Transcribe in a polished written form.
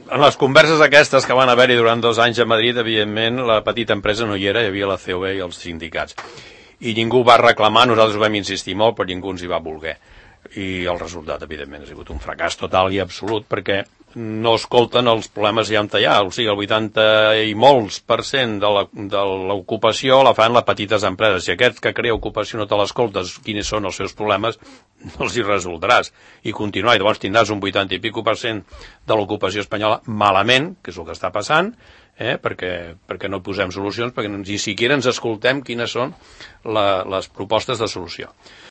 en les converses aquestes que van haver-hi durant 2 anys a Madrid, evidentment, la petita empresa no hi era, hi havia la COE i els sindicats. I ningú va reclamar, nosaltres vam insistir molt, però ningú ens hi va voler. I el resultat, evidentment, ha sigut un fracàs total i absolut, perquè no escolten els problemes ja on hi ha. O sigui, el 80 i molts % de l'ocupació la fan les petites empreses. Si aquest que crea ocupació no te l'escoltes, quins són els seus problemes, no els hi resoldràs. I continuar, i llavors tindràs un 80 i pico % de l'ocupació espanyola malament, que és el que està passant, perquè no posem solucions, perquè ni siquiera ens escoltem quines són les propostes de solució.